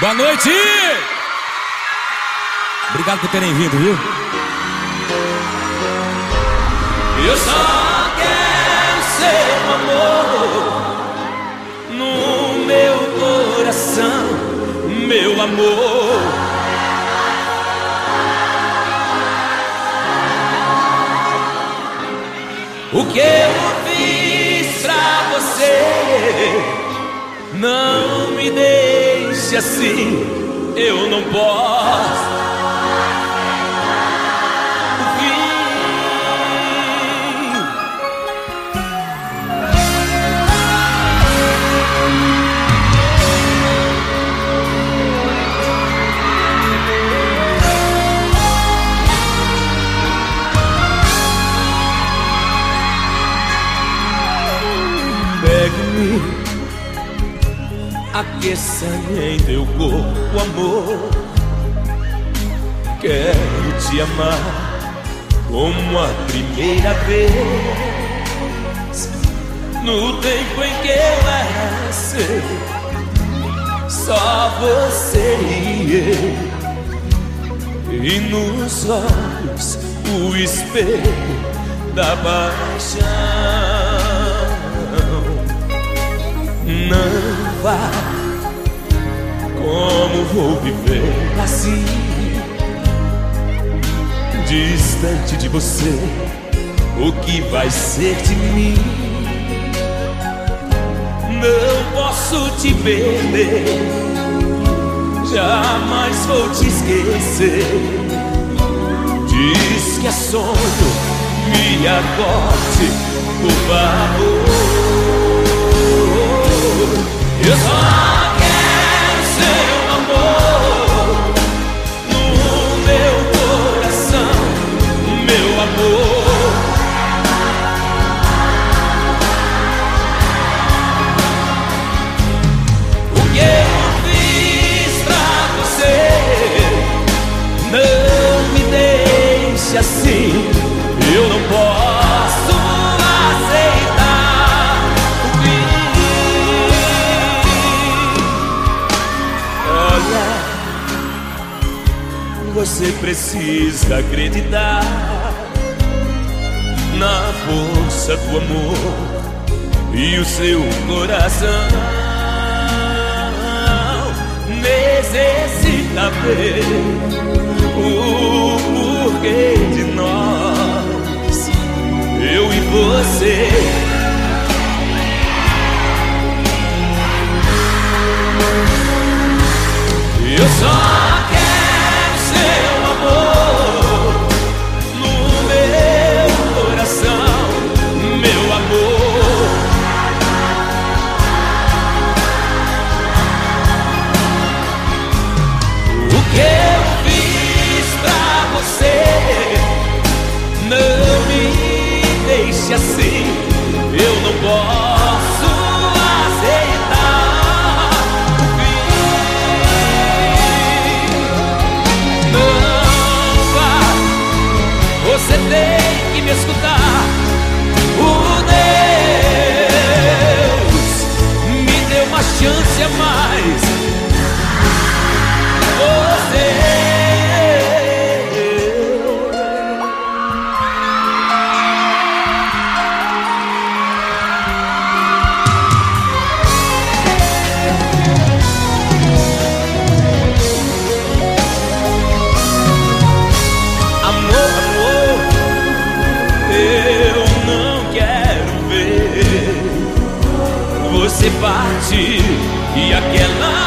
Boa noite! Obrigado por terem vindo, viu? Eu só quero seu amor no meu coração, meu amor. O que eu fiz pra você, não me deixe assim, eu não posso. Pegue-me, aqueça em teu corpo, amor. Quero te amar como a primeira vez. No tempo em que eu era seu, só você e eu. E nos olhos o espelho da paixão. Não vá, como vou viver assim, distante de você? O que vai ser de mim? Não posso te perder, jamais vou te esquecer. Diz que é sonho, me acorde, por favor. Eu só quero seu amor no meu coração, meu amor. O que eu fiz pra você, não me deixe assim, eu não posso aceitar o fim. Você precisa acreditar na força do amor e o seu coração necessita ver o porquê de nós, eu e você. Eu só seu amor no meu coração, meu amor. O que eu fiz pra você, não me deixe assim, eu não posso aceitar. Você tem que me escutar. O Deus me deu uma chance a mais. Você você parte e aquela